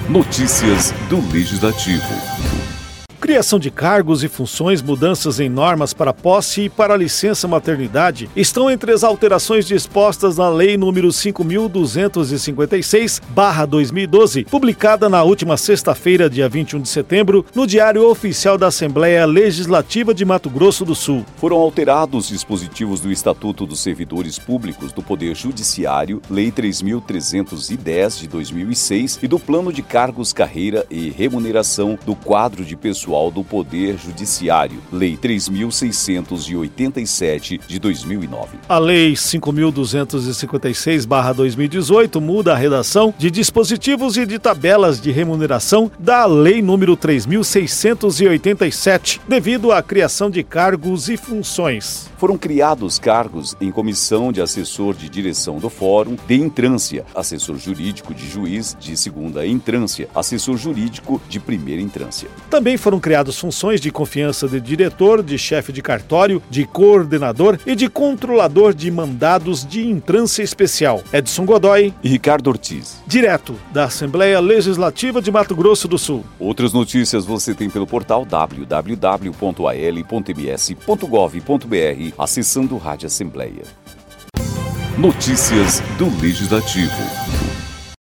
Notícias do Legislativo. Criação de cargos e funções, mudanças em normas para posse e para licença maternidade estão entre as alterações dispostas na Lei nº 5.256/2012, publicada na última sexta-feira, dia 21 de setembro, no Diário Oficial da Assembleia Legislativa de Mato Grosso do Sul. Foram alterados dispositivos do Estatuto dos Servidores Públicos do Poder Judiciário, Lei 3.310 de 2006 e do Plano de Cargos, Carreira e Remuneração do Quadro de Pessoal do Poder Judiciário, Lei 3.687 de 2009. A Lei 5.256/2018 muda a redação de dispositivos e de tabelas de remuneração da Lei número 3.687, devido à criação de cargos e funções. Foram criados cargos em comissão de assessor de direção do Fórum de Entrância, assessor jurídico de juiz de segunda entrância, assessor jurídico de primeira entrância. Também foram criadas funções de confiança de diretor, de chefe de cartório, de coordenador e de controlador de mandados de entrância especial. Edson Godoy e Ricardo Ortiz. Direto da Assembleia Legislativa de Mato Grosso do Sul. Outras notícias você tem pelo portal www.al.ms.gov.br, acessando Rádio Assembleia. Notícias do Legislativo.